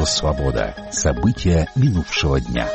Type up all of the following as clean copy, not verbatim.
Свобода. События минувшего дня.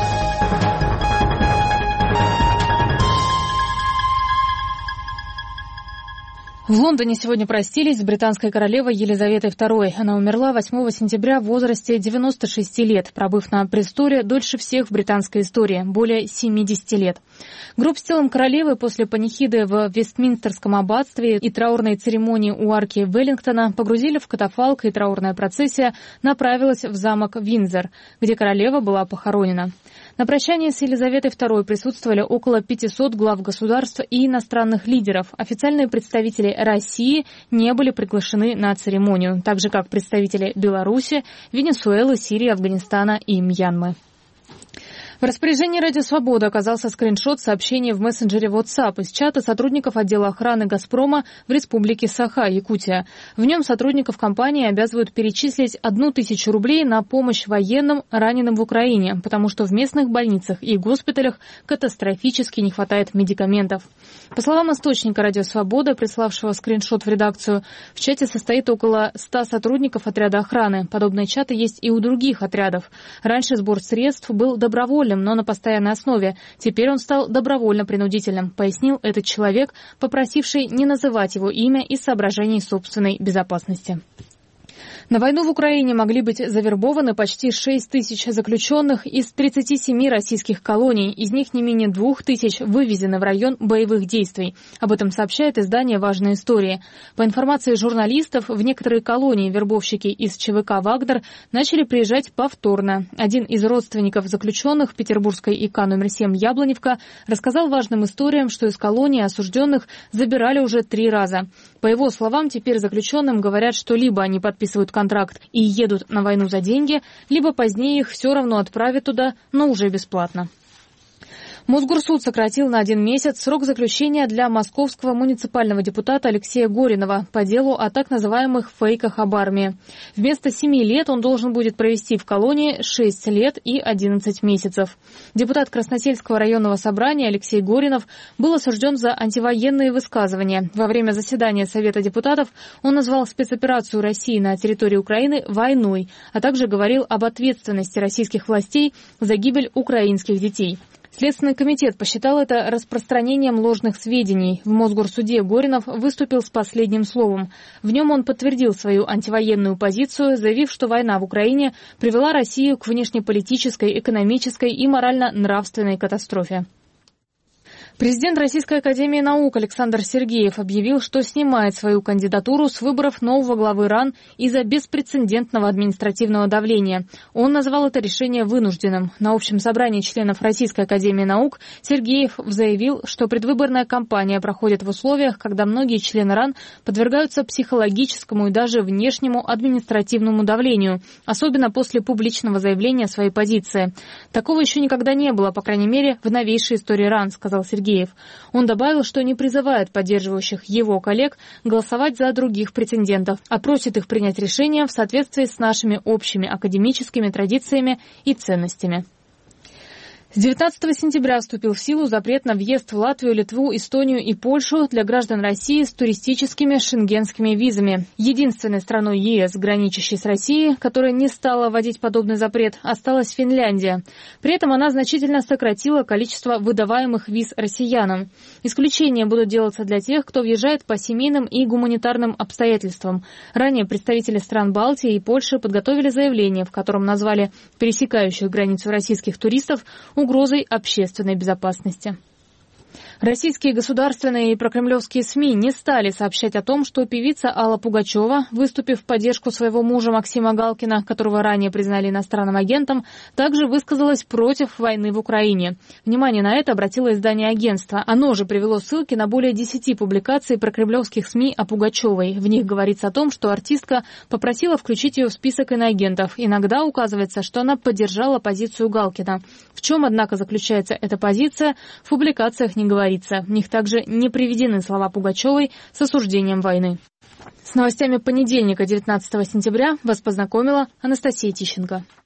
В Лондоне сегодня простились с британской королевой Елизаветой II. Она умерла 8 сентября в возрасте 96 лет, пробыв на престоле дольше всех в британской истории – более 70 лет. Гроб с телом королевы после панихиды в Вестминстерском аббатстве и траурной церемонии у арки Веллингтона погрузили в катафалк, и траурная процессия направилась в замок Виндзор, где королева была похоронена. На прощании с Елизаветой II присутствовали около 500 глав государств и иностранных лидеров. Официальные представители России не были приглашены на церемонию, так же как представители Беларуси, Венесуэлы, Сирии, Афганистана и Мьянмы. В распоряжении «Радио Свобода» оказался скриншот сообщения в мессенджере WhatsApp из чата сотрудников отдела охраны «Газпрома» в республике Саха, Якутия. В нем сотрудников компании обязывают перечислить 1000 рублей на помощь военным, раненым в Украине, потому что в местных больницах и госпиталях катастрофически не хватает медикаментов. По словам источника «Радио Свобода», приславшего скриншот в редакцию, в чате состоит около 100 сотрудников отряда охраны. Подобные чаты есть и у других отрядов. Раньше сбор средств был добровольным, но на постоянной основе. Теперь он стал добровольно-принудительным, пояснил этот человек, попросивший не называть его имя из соображений собственной безопасности. На войну в Украине могли быть завербованы почти 6000 заключенных из 37 российских колоний. Из них не менее 2000 вывезены в район боевых действий. Об этом сообщает издание «Важные истории». По информации журналистов, в некоторые колонии вербовщики из ЧВК «Вагнер» начали приезжать повторно. Один из родственников заключенных петербургской ИК номер 7 «Яблоневка» рассказал важным историям, что из колонии осужденных забирали уже 3 раза. По его словам, теперь заключенным говорят, что либо они подписывают контракт и едут на войну за деньги, либо позднее их все равно отправят туда, но уже бесплатно. Мосгорсуд сократил на 1 месяц срок заключения для московского муниципального депутата Алексея Горинова по делу о так называемых фейках об армии. Вместо 7 лет он должен будет провести в колонии 6 лет и 11 месяцев. Депутат Красносельского районного собрания Алексей Горинов был осужден за антивоенные высказывания. Во время заседания Совета депутатов он назвал спецоперацию России на территории Украины войной, а также говорил об ответственности российских властей за гибель украинских детей. Следственный комитет посчитал это распространением ложных сведений. В Мосгорсуде Горинов выступил с последним словом. В нем он подтвердил свою антивоенную позицию, заявив, что война в Украине привела Россию к внешнеполитической, экономической и морально-нравственной катастрофе. Президент Российской академии наук Александр Сергеев объявил, что снимает свою кандидатуру с выборов нового главы РАН из-за беспрецедентного административного давления. Он назвал это решение вынужденным. На общем собрании членов Российской академии наук Сергеев заявил, что предвыборная кампания проходит в условиях, когда многие члены РАН подвергаются психологическому и даже внешнему административному давлению, особенно после публичного заявления своей позиции. Такого еще никогда не было, по крайней мере, в новейшей истории РАН, сказал Сергеев. Он добавил, что не призывает поддерживающих его коллег голосовать за других претендентов, а просит их принять решение в соответствии с нашими общими академическими традициями и ценностями. С 19 сентября вступил в силу запрет на въезд в Латвию, Литву, Эстонию и Польшу для граждан России с туристическими шенгенскими визами. Единственной страной ЕС, граничащей с Россией, которая не стала вводить подобный запрет, осталась Финляндия. При этом она значительно сократила количество выдаваемых виз россиянам. Исключения будут делаться для тех, кто въезжает по семейным и гуманитарным обстоятельствам. Ранее представители стран Балтии и Польши подготовили заявление, в котором назвали пересекающих границу российских туристов угрозой общественной безопасности. Российские государственные и прокремлевские СМИ не стали сообщать о том, что певица Алла Пугачева, выступив в поддержку своего мужа Максима Галкина, которого ранее признали иностранным агентом, также высказалась против войны в Украине. Внимание на это обратило издание агентства. Оно же привело ссылки на более 10 публикаций прокремлевских СМИ о Пугачевой. В них говорится о том, что артистка попросила включить ее в список иноагентов. Иногда указывается, что она поддержала позицию Галкина. В чем, однако, заключается эта позиция, в публикациях не говорится. В них также не приведены слова Пугачевой с осуждением войны. С новостями понедельника, 19 сентября, вас познакомила Анастасия Тищенко.